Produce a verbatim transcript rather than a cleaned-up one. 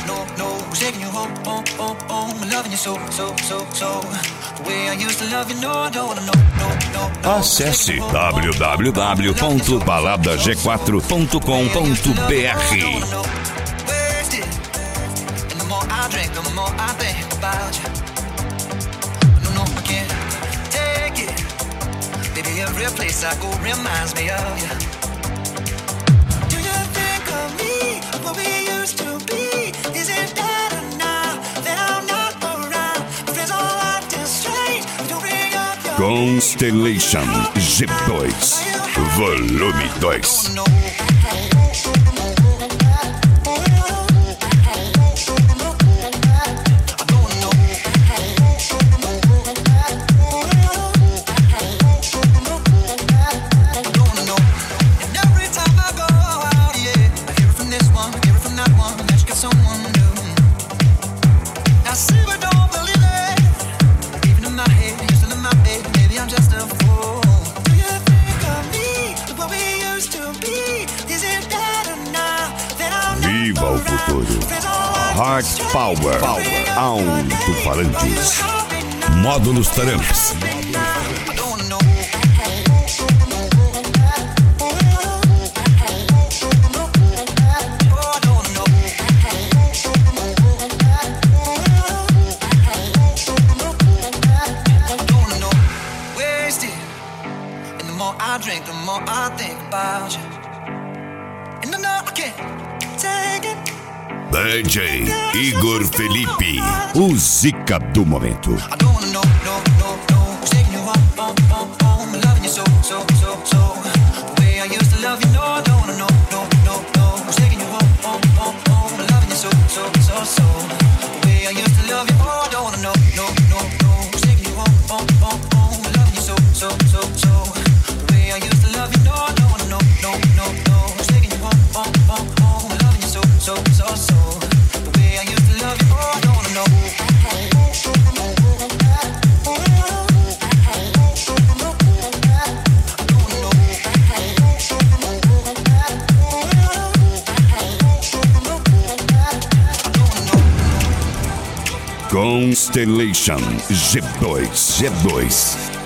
no, no. Taking you home, home, home, home. Loving you so, so, so, so. The way I used to love you, no, I don't wanna know, no, no, no. Acesse w w w ponto balada g quatro ponto com ponto b r. The more I drink, the more I think about you. No, no, I can't take it. Baby, every place I go reminds me of you. Do you think of me, what we used to be? Is it better now that I'm not around? Friends all acting strange, don't bring up your Constellation G dois, volume dois. Viva o futuro. Heart Power, Power. Alto-falantes. Módulos Tramps. I drink, the more I think about you. And I know I can't take it. D J Igor Felipe, o Zica do momento. I don't wanna know, no, no, no. Who's taking you home, home, home, home. Loving you so, so, so, so. The way I used to love you, no, I don't wanna know, no, no, no. Who's taking you home, home, home, home. Loving you so, so, so, so. The way I used to love you, oh, I don't wanna know, no, no, no. Who's taking you home, home, home, home. Loving you so, so, so, so. I used to love you, no, I don't wanna know, no, no, no. Who's taking you home, home, home, home. Loving you so, so, so, so. The way I used to love you, oh, I don't wanna know. Constellation G dois, G dois.